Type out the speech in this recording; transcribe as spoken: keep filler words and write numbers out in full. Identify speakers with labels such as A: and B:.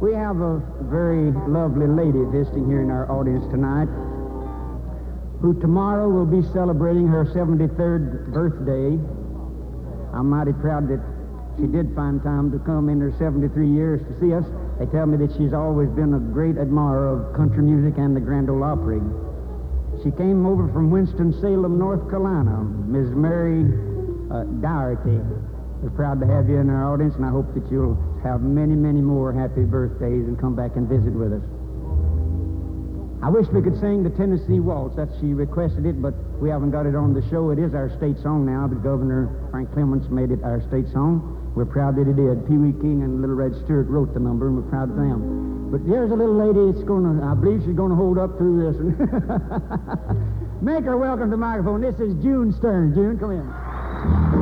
A: We have a very lovely lady visiting here in our audience tonight, who tomorrow will be celebrating her seventy-third birthday. I'm mighty proud that she did find time to come in her seventy-three years to see us. They tell me that she's always been a great admirer of country music and the Grand Ole Opry. She came over from Winston-Salem, North Carolina, Miz Mary uh, Doherty. We're proud to have you in our audience, and I hope that you'll have many, many more happy birthdays and come back and visit with us. I wish we could sing the Tennessee Waltz. That she requested it, but we haven't got it on the show. It is our state song now. The Governor Frank Clements made it our state song. We're proud that he did. Pee Wee King and Little Red Stewart wrote the number, and we're proud of them. But here's a little lady that's going to, I believe she's going to hold up through this. Make her welcome to the microphone. This is June Stern. June, come in.